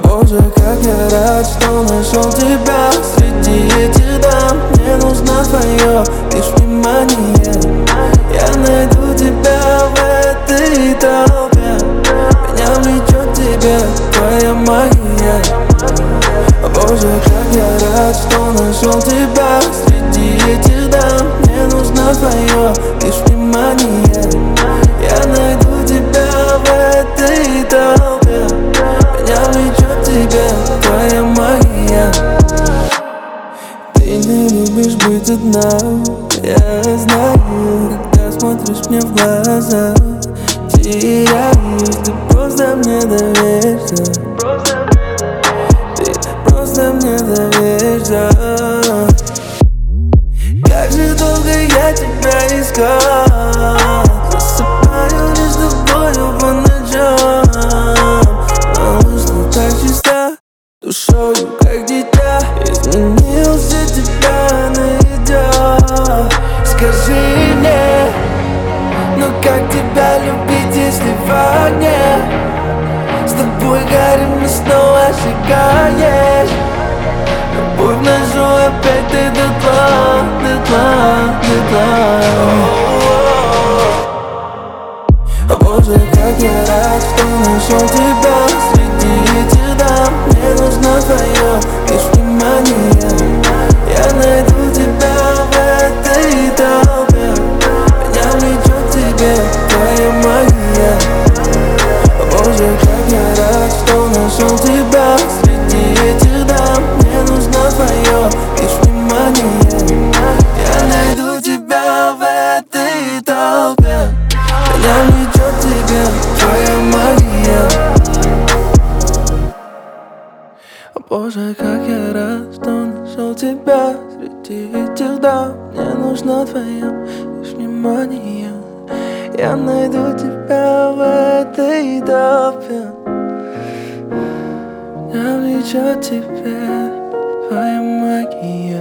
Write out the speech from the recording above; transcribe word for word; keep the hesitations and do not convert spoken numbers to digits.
Боже, как я рад, что нашел тебя среди этих дам. Мне нужно твое лишь внимание. Я найду тебя в этой толпе. Меня влечет тебе твоя магия. Боже, как я рад, что нашел тебя среди этих дам. Мне нужно твое лишь внимание. Я найду тебя в этой толпе. Меня влечет тебе твоя магия. Ты не любишь быть одна, я знаю. Когда смотришь мне в глаза, теряюсь. Ты просто мне доверься. Ты просто мне доверься. Как же долго я тебя искал. Засыпаю лишь с тобою по ночам. Малыш, ты так чиста душою, как дитя. Изменился, тебя найдет. Скажи мне, ну как тебя любить, если в огне? С тобой горим, мы снова сжигаешь. Любовь нашу опять ты дотла, дотла, дотла. Боже, как я рад, что нашел тебя среди этих дам. Мне нужно твое лишь внимание. Я найду тебя в этой толпе. Меня влечет тебе твоя магия. Боже, как я рад, что нашел тебя среди этих дам. Мне нужно твое лишь внимание. Я найду тебя в этой толпе. Меня влечет тебе твоя магия. Боже, как я рад, что нашел тебя среди этих дам. Мне нужно твое лишь внимание. Я найду тебя в этой толпе. Меня влечет тебе твоя магия.